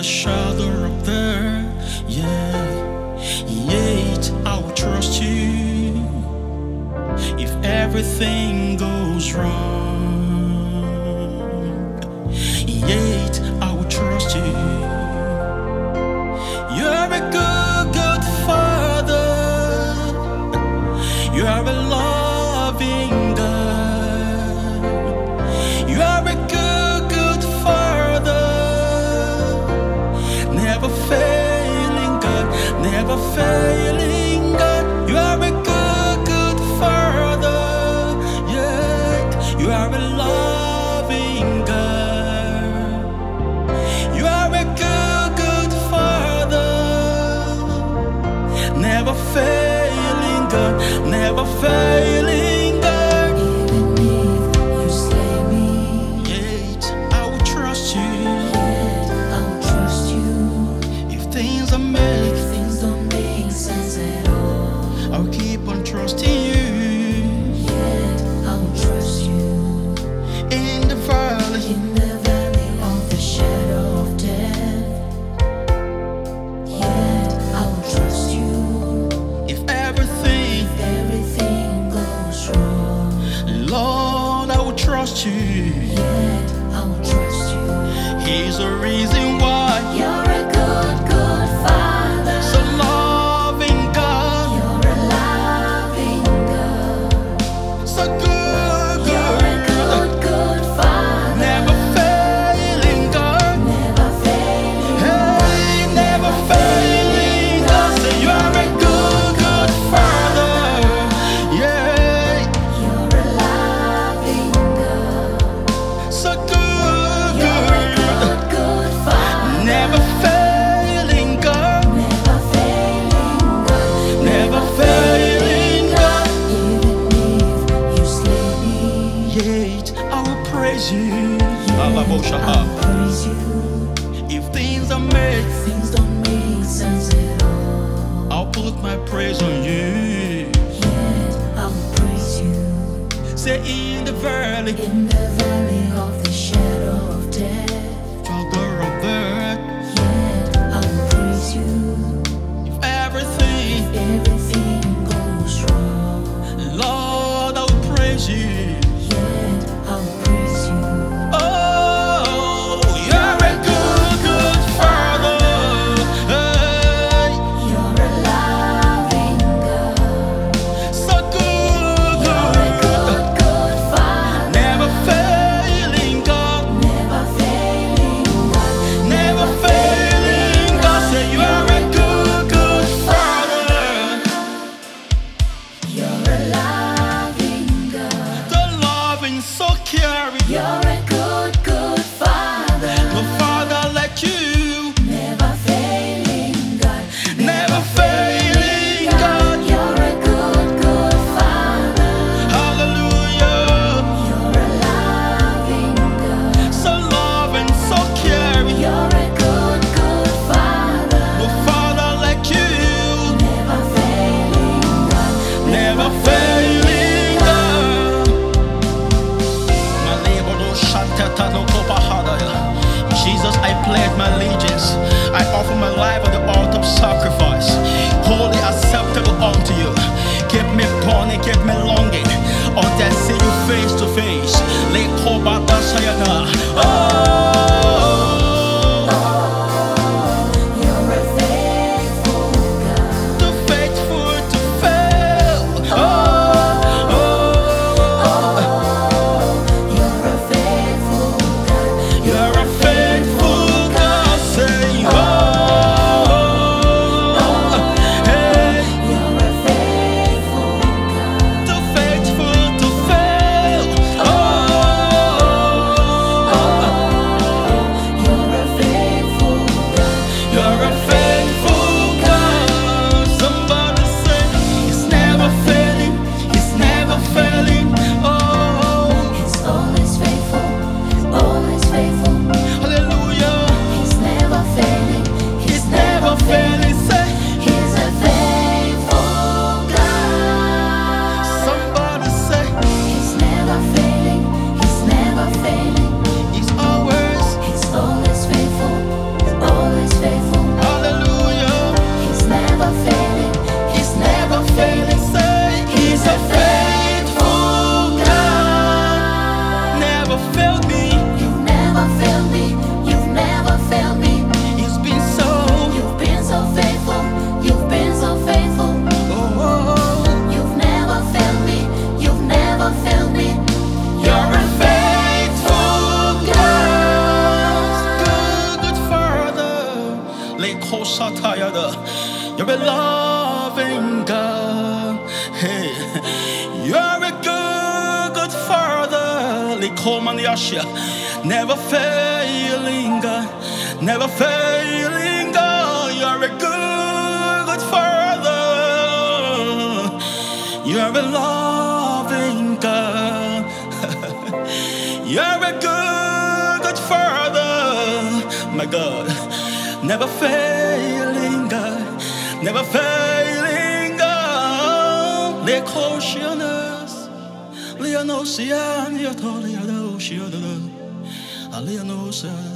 the shadow of death. Yeah, yet I will trust you. If everything goes wrong, yet I will trust you. You're a good, good Father. You are a loving God. You are a good, good Father. Never failing God, never failing God. You are a good, good Father. Yeah, you are a loving God. You are a good, good Father. Never failing God, never failing God. Even if you slay me, Yet I will trust you. yet I will trust you. If things are made, If things don't make sense at all, I'll keep on trusting you. yet I will trust you. In the valley, In the valley of the shadow of death, yet I will trust you. if everything, If everything goes wrong, Lord, I will trust you. yet I will trust you. He's the reason why. You're a good, good Father. So loving God, You're a loving God. so good, You're a good, good Father. never failing God. Never failing. Hey, never failing God. Say you are a good, good Father. Yeah, You're a loving God. so good, You're a good, good Father. never failing God, Never failing God. never failing God. Even if you slay me, Yet I will praise you. I will praise you. If things are made, Things don't make sense at all, I'll put my praise on you. yet I will praise you. Say in the valley, In the valley of the shadow of death, Father of earth, yet I will praise you. if everything, Everything goes wrong, Lord, I will praise you. yet I will praise you. Oh, you're a good, good Father. Hey, You're a loving God. so good, You're a good, good Father. never fail. You're a loving God. Hey, you're a good, good Father. Never failing God, never failing God. You're a good, good Father. You're a loving God. You're a good, good Father, my God. Never failing God, never failing God. Le Coscianas, Leonosian, Yatolianos, Leonosa.